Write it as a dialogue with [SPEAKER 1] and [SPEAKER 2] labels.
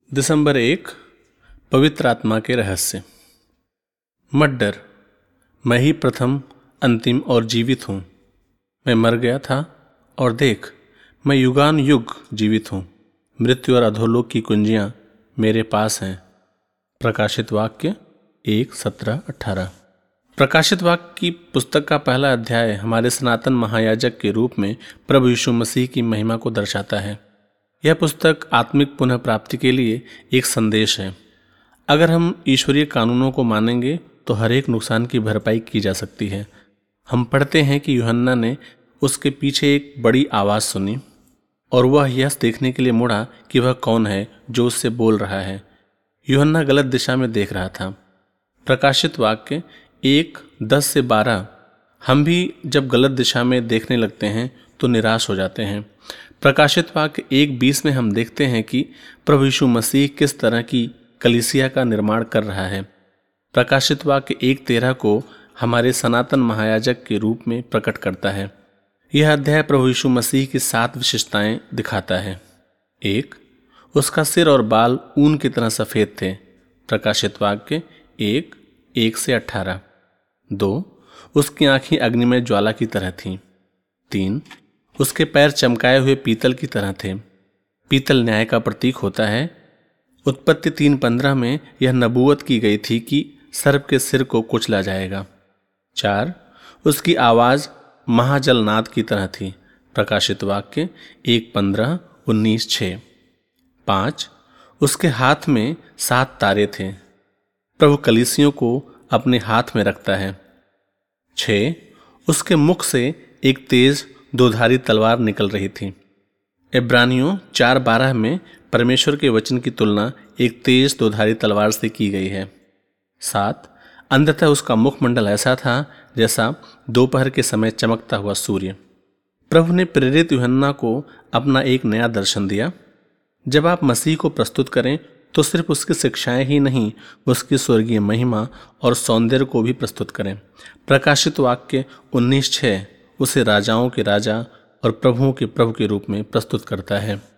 [SPEAKER 1] दिसंबर 1 पवित्र आत्मा के रहस्य। मत डर, मैं ही प्रथम, अंतिम और जीवित हूँ। मैं मर गया था और देख, मैं युगान युग जीवित हूँ। मृत्यु और अधोलोक की कुंजियाँ मेरे पास हैं। प्रकाशित वाक्य 1:17-18। प्रकाशित वाक्य की पुस्तक का पहला अध्याय हमारे सनातन महायाजक के रूप में प्रभु यीशु मसीह की महिमा को दर्शाता है। यह पुस्तक आत्मिक पुनः प्राप्ति के लिए एक संदेश है। अगर हम ईश्वरीय कानूनों को मानेंगे तो हर एक नुकसान की भरपाई की जा सकती है। हम पढ़ते हैं कि यूहन्ना ने उसके पीछे एक बड़ी आवाज़ सुनी और वह यह देखने के लिए मुड़ा कि वह कौन है जो उससे बोल रहा है। यूहन्ना गलत दिशा में देख रहा था। प्रकाशित वाक्य 1:10-12। हम भी जब गलत दिशा में देखने लगते हैं तो निराश हो जाते हैं। प्रकाशित वाक्य 1:20 में हम देखते हैं कि प्रभु यीशु मसीह किस तरह की कलीसिया का निर्माण कर रहा है। प्रकाशित वाक्य 1:13 को हमारे सनातन महायाजक के रूप में प्रकट करता है। यह अध्याय प्रभु यीशु मसीह की 7 विशेषताएं दिखाता है। 1. उसका सिर और बाल ऊन की तरह सफ़ेद थे। प्रकाशित वाक्य 1:1-18। 2. उसकी आंखें अग्निमय ज्वाला की तरह थीं। 3. उसके पैर चमकाए हुए पीतल की तरह थे। पीतल न्याय का प्रतीक होता है। उत्पत्ति 3:15 में यह नबूवत की गई थी कि सर्प के सिर को कुचला जाएगा। 4. उसकी आवाज़ महाजलनाद की तरह थी। प्रकाशित वाक्य 1:15-19-6। 5. उसके हाथ में 7 तारे थे। प्रभु कलीसियों को अपने हाथ में रखता है। 6. उसके मुख से एक तेज 2धारी तलवार निकल रही थी। इब्रानियों 4:12 में परमेश्वर के वचन की तुलना एक तेज 2धारी तलवार से की गई है। 7. अंततः उसका मुखमंडल ऐसा था जैसा दोपहर के समय चमकता हुआ सूर्य। प्रभु ने प्रेरित यूहन्ना को अपना एक नया दर्शन दिया। जब आप मसीह को प्रस्तुत करें तो सिर्फ उसकी शिक्षाएं ही नहीं, उसकी स्वर्गीय महिमा और सौंदर्य को भी प्रस्तुत करें। प्रकाशित वाक्य 19:6 उसे राजाओं के राजा और प्रभुओं के प्रभु के रूप में प्रस्तुत करता है।